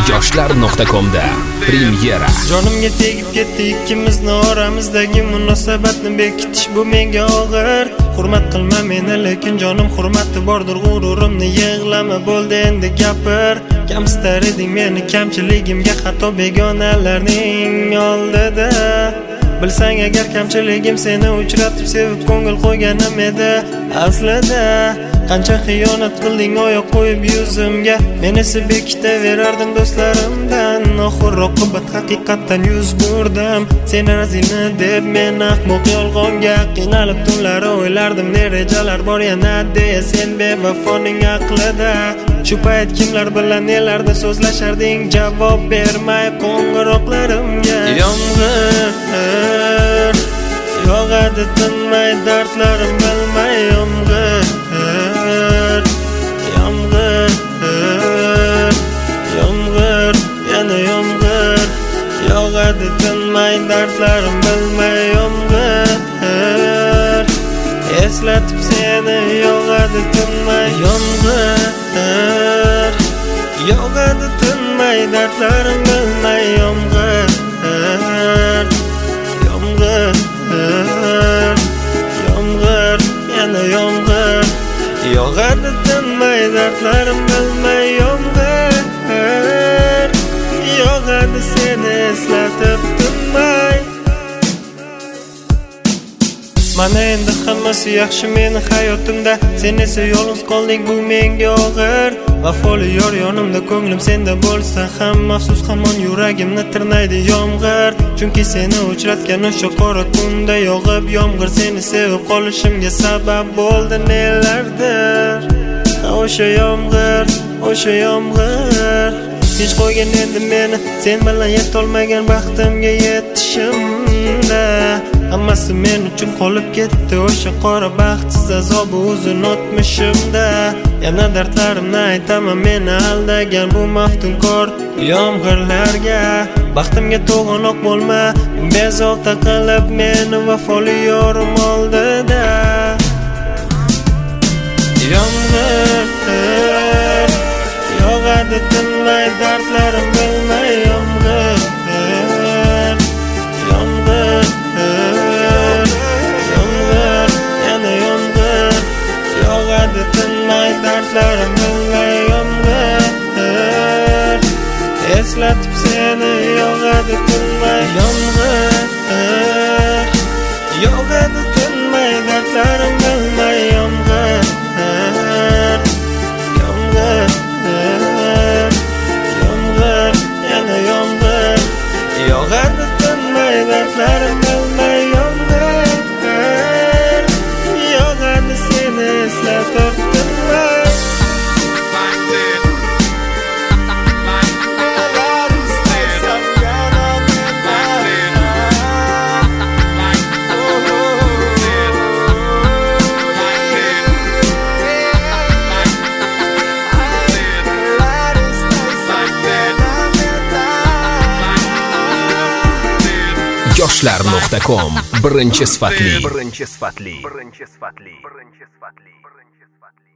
yoshlar.com'da premyera. Jonimga tegib ketdi ikkimizni oramizdagi munosabatni bekitish bu menga og'ir. Hurmat qilma meni, lekin jonim hurmati bordir, g'ururimni yig'lama, bo'ldi endi gapir. Kamsitar eding meni kamchiligimga, xato begonalarning oldida. Bilsang agar kamchiligim seni uchratib sevib ko'ngil qo'yganim edi. Aslida qancha xiyonat qilding oyoq qo'yib yuzimga, men esa bekitaverardim do'stlarimdan. Oxir oqibat haqiqatdan yuz burdim. Seni razilni deb men ahmoq yolg'onga qiynalib tunlari o'ylardim, ne rejalar bor yana deya sen bevafoning aqlida. Shu payt kimlar bilan nelarda so'zlasharding, javob bermay qo'ng'iroqlarimga. Yomg'ir yog'adi tinmay, dardlarim bilmay. Yomg'ir yana yomg'ir yog'adi tinmay, dardlarim bilmay. Yomg'ir eslatib seni yog'adi tinmay. Yomg'ir yog'adi tinmay, dardlarim bilmay. Yomg'ir yana yomg'ir yog'adi tinmay, dardlarim bilmay. Yomg'ir yog'adi seni eslatib tinmay. Mana endi hammasi yaxshi meni hayotimda, sen esa yolg'iz qolding, bu menga og'ir. Vafoli yor yonimda, ko'nglim senda bo'lsa ham afsus, hamon yuragimni tirnaydi yomg'ir. Chunki seni uchratgan o'sha qora kunda yog'ib yomg'ir seni sevib qolishimga sabab bo'ldi nelardir. O'sha yomg'ir hech qo'ygan endi meni sen bilan yetolmagan baxtimga yetishimda. Hammasi men uchun qolib ketdi, o'sha qora baxtsiz azobi uzun o'tmishimda. Yana dardlarimni aytaman meni aldagan bu maftunkor yomg'irlarga. Baxtimga to'g'anoq bo'lma, bezovta qilib meni vafoli yorim oldida. Yomg'ir yog'adi tinmay, dardlarim bilmay. Yomg'ir yana yomg'ir yog'adi tinmay, dardlarim bilmay. Yomg'ir eslatib seni yog'adi tinmay. Yomg'ir yog'adi tinmay, dardlarim bilmay. Yomg'ir yana yomg'ir yog'adi tinmay, dardlarim bilmay. Yomg'ir yog'adi seni eslatib tinmay. yoshlar.com birinchi sifatli